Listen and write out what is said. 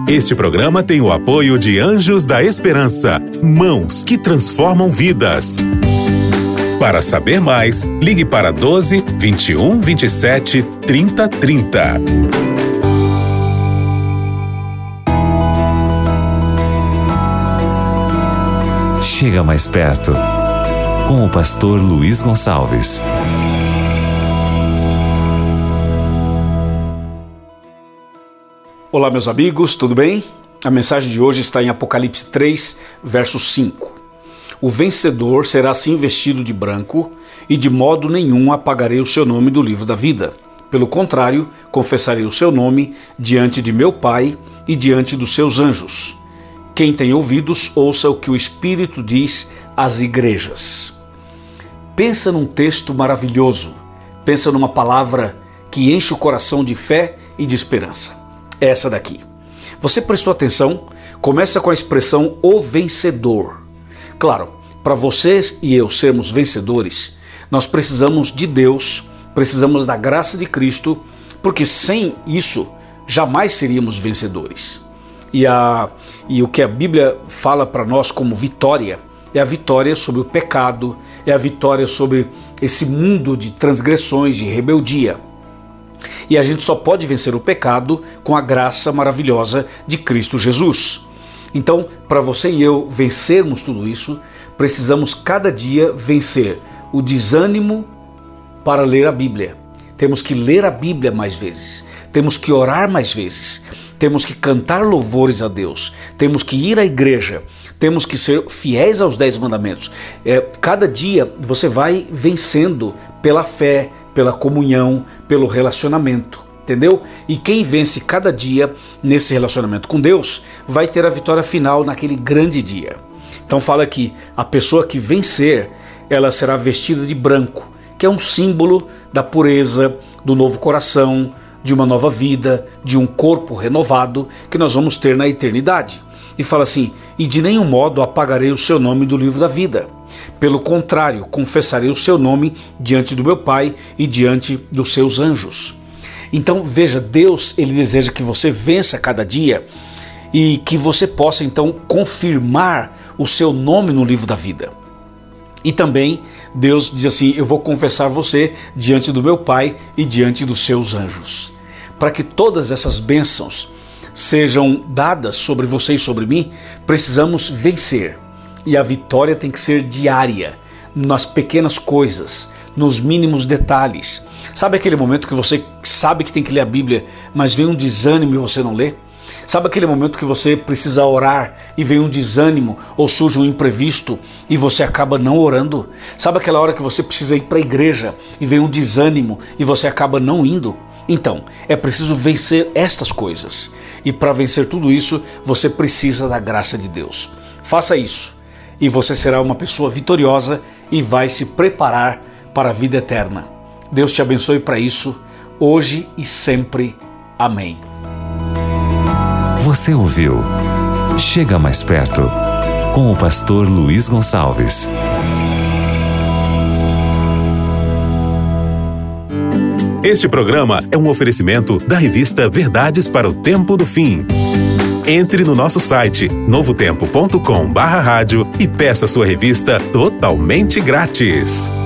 Este programa tem o apoio de Anjos da Esperança, mãos que transformam vidas. Para saber mais, ligue para 12 21 27 30 30. Chega mais perto, com o pastor Luiz Gonçalves. Olá, meus amigos, tudo bem? A mensagem de hoje está em Apocalipse 3, verso 5. O vencedor será assim vestido de branco, e de modo nenhum apagarei o seu nome do livro da vida. Pelo contrário, confessarei o seu nome diante de meu Pai e diante dos seus anjos. Quem tem ouvidos, ouça o que o Espírito diz às igrejas. Pensa num texto maravilhoso. Pensa numa palavra que enche o coração de fé e de esperança. Essa daqui. Você prestou atenção? Começa com a expressão o vencedor. Claro, para vocês e eu sermos vencedores, nós precisamos de Deus, precisamos da graça de Cristo, porque sem isso jamais seríamos vencedores. E o que a Bíblia fala para nós como vitória é a vitória sobre o pecado, é a vitória sobre esse mundo de transgressões, de rebeldia. E a gente só pode vencer o pecado com a graça maravilhosa de Cristo Jesus. Então, para você e eu vencermos tudo isso, precisamos cada dia vencer o desânimo para ler a Bíblia. Temos que ler a Bíblia mais vezes, temos que orar mais vezes, temos que cantar louvores a Deus, temos que ir à igreja, temos que ser fiéis aos 10 mandamentos. Cada dia você vai vencendo pela fé, pela comunhão, pelo relacionamento, entendeu? E quem vence cada dia nesse relacionamento com Deus vai ter a vitória final naquele grande dia. Então fala que a pessoa que vencer, ela será vestida de branco, que é um símbolo da pureza, do novo coração, de uma nova vida, de um corpo renovado que nós vamos ter na eternidade. E fala assim, e de nenhum modo apagarei o seu nome do livro da vida. Pelo contrário, confessarei o seu nome diante do meu Pai e diante dos seus anjos. Então veja, Deus, Ele deseja que você vença cada dia e que você possa então confirmar o seu nome no livro da vida. E também Deus diz assim, eu vou confessar você diante do meu Pai e diante dos seus anjos. Para que todas essas bênçãos sejam dadas sobre você e sobre mim, precisamos vencer. E a vitória tem que ser diária, nas pequenas coisas, nos mínimos detalhes. Sabe aquele momento que você sabe que tem que ler a Bíblia, mas vem um desânimo e você não lê? Sabe aquele momento que você precisa orar e vem um desânimo ou surge um imprevisto e você acaba não orando? Sabe aquela hora que você precisa ir para a igreja e vem um desânimo e você acaba não indo? Então, é preciso vencer estas coisas. E para vencer tudo isso, você precisa da graça de Deus. Faça isso e você será uma pessoa vitoriosa e vai se preparar para a vida eterna. Deus te abençoe para isso, hoje e sempre. Amém. Você ouviu Chega Mais Perto, com o pastor Luiz Gonçalves. Este programa é um oferecimento da revista Verdades para o Tempo do Fim. Entre no nosso site novotempo.com/rádio e peça sua revista totalmente grátis.